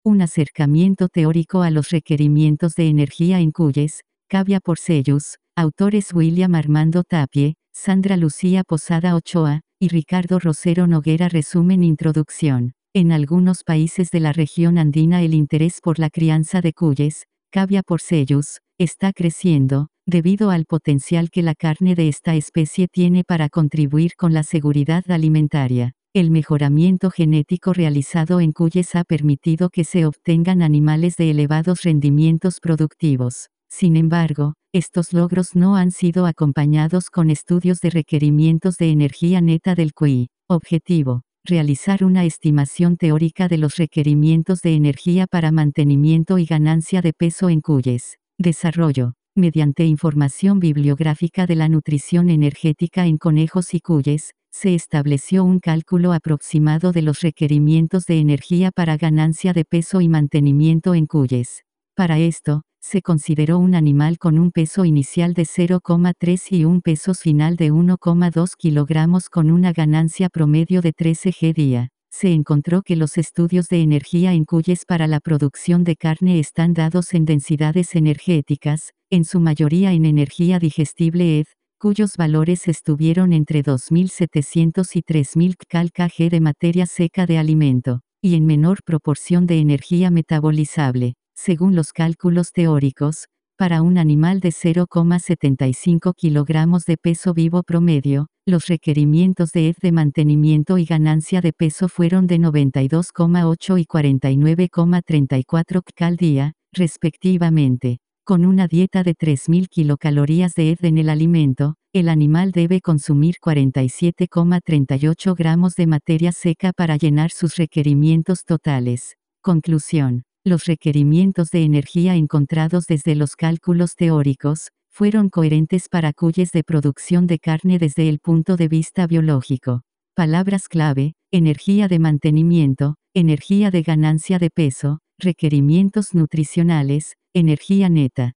Un acercamiento teórico a los requerimientos de energía en cuyes, Cavia Porcellus, autores William Armando Tapie, Sandra Lucía Posada Ochoa, y Ricardo Rosero Noguera. Resumen. Introducción. En algunos países de la región andina el interés por la crianza de cuyes, Cavia Porcellus, está creciendo, debido al potencial que la carne de esta especie tiene para contribuir con la seguridad alimentaria. El mejoramiento genético realizado en cuyes ha permitido que se obtengan animales de elevados rendimientos productivos. Sin embargo, estos logros no han sido acompañados con estudios de requerimientos de energía neta del cuy. Objetivo: realizar una estimación teórica de los requerimientos de energía para mantenimiento y ganancia de peso en cuyes. Desarrollo: mediante información bibliográfica de la nutrición energética en conejos y cuyes, se estableció un cálculo aproximado de los requerimientos de energía para ganancia de peso y mantenimiento en cuyes. Para esto, se consideró un animal con un peso inicial de 0,3 y un peso final de 1,2 kilogramos con una ganancia promedio de 13 g día. Se encontró que los estudios de energía en cuyes para la producción de carne están dados en densidades energéticas, en su mayoría en energía digestible ED, cuyos valores estuvieron entre 2700 y 3000 kcal/kg de materia seca de alimento, y en menor proporción de energía metabolizable. Según los cálculos teóricos, para un animal de 0,75 kilogramos de peso vivo promedio, los requerimientos de ED de mantenimiento y ganancia de peso fueron de 92,8 y 49,34 kcal día, respectivamente. Con una dieta de 3000 kilocalorías de ED en el alimento, el animal debe consumir 47,38 gramos de materia seca para llenar sus requerimientos totales. Conclusión: los requerimientos de energía encontrados desde los cálculos teóricos, fueron coherentes para cuyes de producción de carne desde el punto de vista biológico. Palabras clave: energía de mantenimiento, energía de ganancia de peso, requerimientos nutricionales, energía neta.